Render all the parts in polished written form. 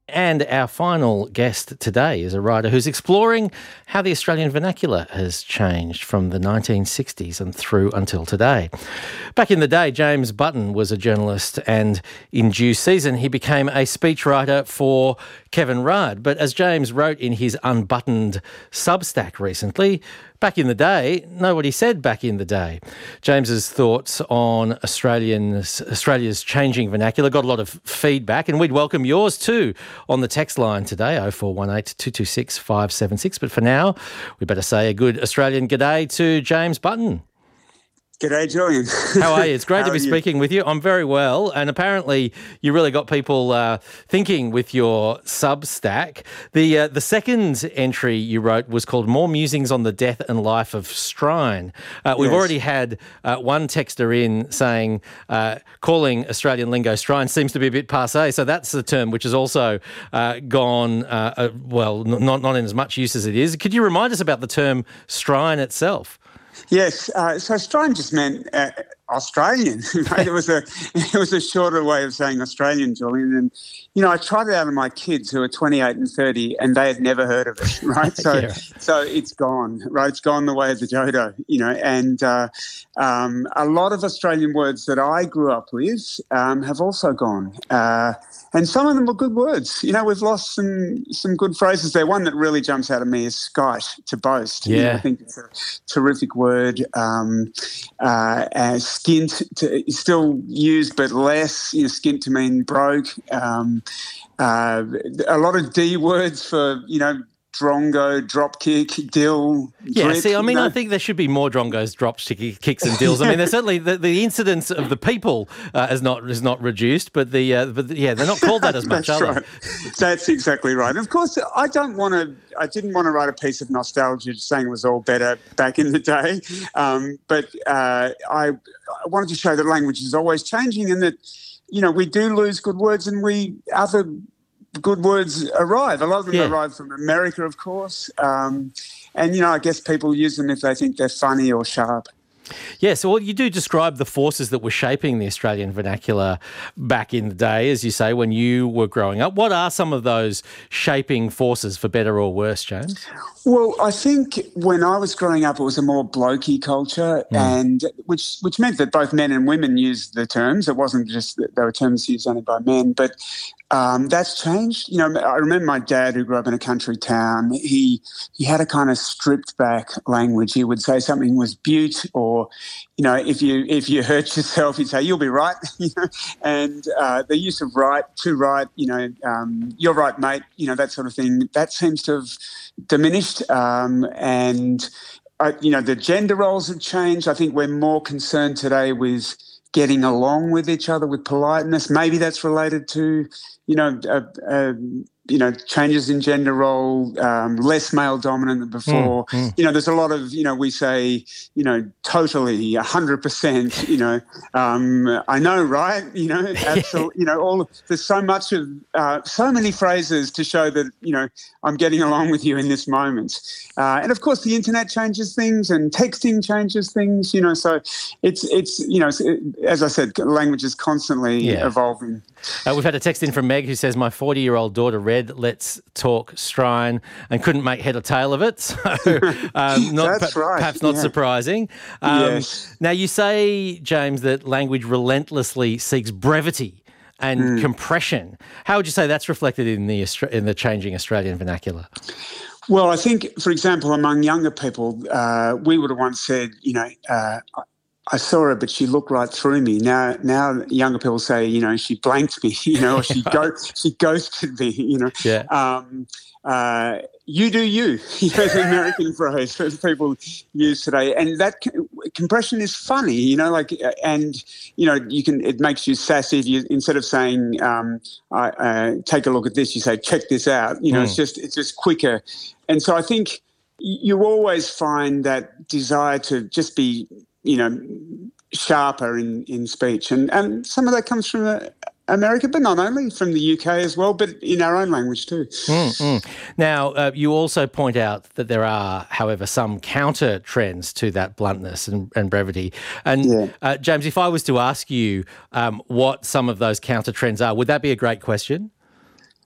And our final guest today is a writer who's exploring how the Australian vernacular has changed from the 1960s and through until today. Back in the day, James Button was a journalist, and in due season he became a speechwriter for Kevin Rudd. But as James wrote in his Unbuttoned Substack recently, back in the day, nobody said back in the day. James's thoughts on Australia's changing vernacular got a lot of feedback, and we'd welcome yours too on the text line today, 0418 226 576. But for now, we better say a good Australian g'day to James Button. G'day, Julian. How are you? It's great to be speaking with you. I'm very well, and apparently you really got people thinking with your Substack. The second entry you wrote was called More Musings on the Death and Life of Strine. We've already had one texter in saying calling Australian lingo Strine seems to be a bit passé, so that's the term which has also gone, not in as much use as it is. Could you remind us about the term Strine itself? Yes, so Strine just meant Australian, right? It was a shorter way of saying Australian, Julian. And, I tried it out on my kids who are 28 and 30, and they had never heard of it, right? So so it's gone, right? It's gone the way of the dodo, and a lot of Australian words that I grew up with have also gone. And some of them were good words. We've lost some good phrases there. One that really jumps out of me is skite, to boast. Yeah. I think it's a terrific word. Skint is still used, but less. Skint to mean broke. A lot of D words for, drongo, dropkick, dill. Yeah, drip, I think there should be more drongos, drops, kicks and dills. I mean, there's certainly the incidence of the people is not reduced, but they're not called that as much, That's are right. they? That's exactly right. And of course, I didn't want to write a piece of nostalgia saying it was all better back in the day, but I wanted to show that language is always changing, and that we do lose good words, and other good words arrive. A lot of them arrive from America, of course. And, I guess people use them if they think they're funny or sharp. Yeah, so you do describe the forces that were shaping the Australian vernacular back in the day, as you say, when you were growing up. What are some of those shaping forces, for better or worse, James? Well, I think when I was growing up, it was a more blokey culture, and which meant that both men and women used the terms. It wasn't just that they were terms used only by men, but that's changed. I remember my dad, who grew up in a country town, he had a kind of stripped back language. He would say something was beaut, or, if you hurt yourself, he'd say, you'll be right, and the use of right, too right, you're right, mate, that sort of thing, that seems to have diminished. And the gender roles have changed. I think we're more concerned today with getting along with each other with politeness. Maybe that's related to, changes in gender role, less male dominant than before. There's a lot of, we say, totally, 100%, I know, right? Absolutely, there's so much of, so many phrases to show that, I'm getting along with you in this moment. And of course the internet changes things, and texting changes things, so it's as I said, language is constully evolving. We've had a text in from Meg who says, my 40-year-old daughter read Let's Talk Strine and couldn't make head or tail of it. So That's right. Perhaps not surprising. Yes. Now, you say, James, that language relentlessly seeks brevity and compression. How would you say that's reflected in the changing Australian vernacular? Well, I think, for example, among younger people, we would have once said, I saw her, but she looked right through me. Now younger people say, she blanked me, or she ghosted me, Yeah. You do you, is an American phrase that people use today. And that compression is funny, and, it makes you sassy. If you, instead of saying, take a look at this, you say, check this out. It's just quicker. And so I think you always find that desire to just be, sharper in speech. And some of that comes from America, but not only, from the UK as well, but in our own language too. Now, you also point out that there are, however, some counter trends to that bluntness and brevity. And James, if I was to ask you what some of those counter trends are, would that be a great question?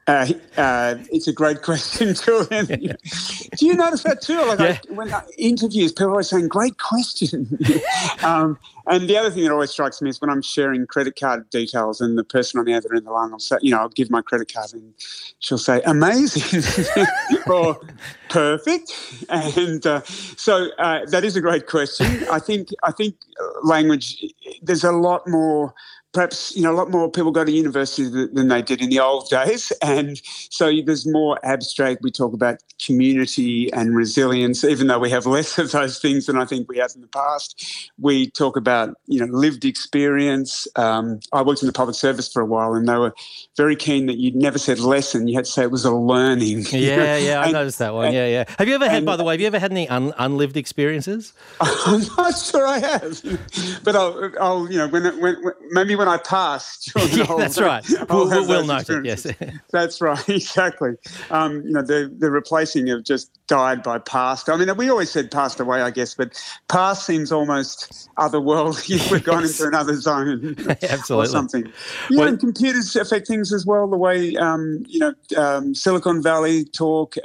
It's a great question, Julian. Do you notice that too? When I interviews, people are always saying, "Great question." And the other thing that always strikes me is when I'm sharing credit card details, and the person on the other end of the line will say, I'll give my credit card, and she'll say, "Amazing," or "Perfect." And so that is a great question. I think language. There's a lot more. Perhaps, a lot more people go to university than they did in the old days. And so there's more abstract. We talk about community and resilience, even though we have less of those things than I think we have in the past. We talk about, lived experience. I worked in the public service for a while, and they were very keen that you never said lesson. You had to say it was a learning. Yeah, I noticed that one. Yeah. Have you ever had, by the way, any unlived experiences? I'm not sure I have. But I'll maybe when I pass. That's right. We'll note it, yes. That's right, exactly. The replacing of just died by past. I mean, we always said passed away, I guess, but past seems almost otherworldly. We've gone into another zone. Absolutely. Or something. And computers affect things as well, the way, Silicon Valley talk.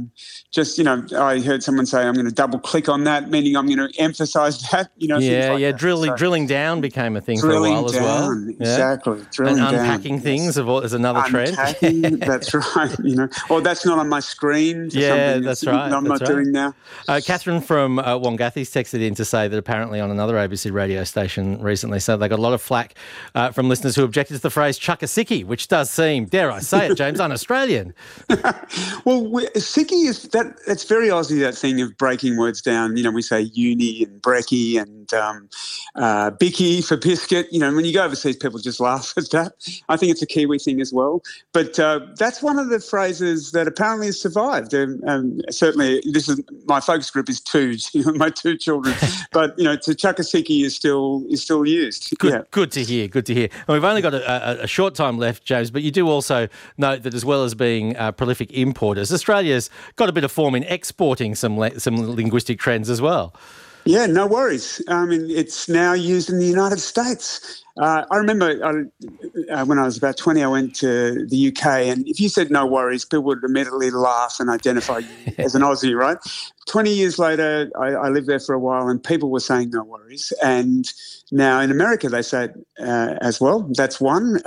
I heard someone say, I'm going to double click on that, meaning I'm going to emphasize that. Drilling down became a thing for a while as well. Exactly. And unpacking things is another trend. That's right. Or that's not on my screen. That's right. I'm not doing now. Catherine from Wangathi's texted in to say that apparently on another ABC radio station recently, so they got a lot of flack from listeners who objected to the phrase chuck a sickie, which does seem, dare I say it, James, un-Australian. Well, sickie it's very Aussie, that thing of breaking words down. We say uni and brekkie and bicky for biscuit. When you go overseas, people just laugh at that. I think it's a Kiwi thing as well. But that's one of the phrases that apparently has survived. Certainly, my focus group is two, my two children. But to chuck a sickie is still used. Good to hear. And we've only got a short time left, James. But you do also note that as well as being prolific importers, Australia's got a bit of form in exporting some linguistic trends as well. Yeah, no worries. I mean, it's now used in the United States. I remember when I was about 20, I went to the UK, and if you said no worries, people would immediately laugh and identify you as an Aussie, right? 20 years later, I lived there for a while, and people were saying no worries. And now in America, they say it as well. That's one.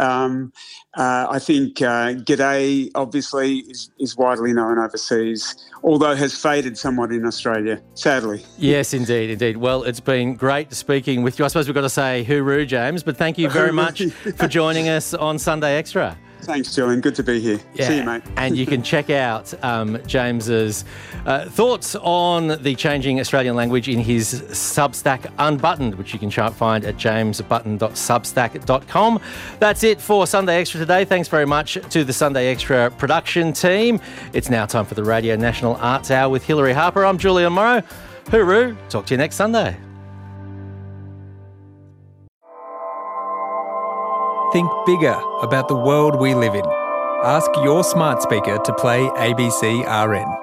I think g'day, obviously, is widely known overseas, although has faded somewhat in Australia, sadly. Yes, indeed. Well, it's been great speaking with you. I suppose we've got to say hooroo, James, but thank you very much for joining us on Sunday Extra. Thanks, Julian. Good to be here. Yeah. See you, mate. And you can check out James's thoughts on the changing Australian language in his Substack Unbuttoned, which you can find at jamesbutton.substack.com. That's it for Sunday Extra today. Thanks very much to the Sunday Extra production team. It's now time for the Radio National Arts Hour with Hilary Harper. I'm Julian Morrow. Hooroo. Talk to you next Sunday. Think bigger about the world we live in. Ask your smart speaker to play ABC RN.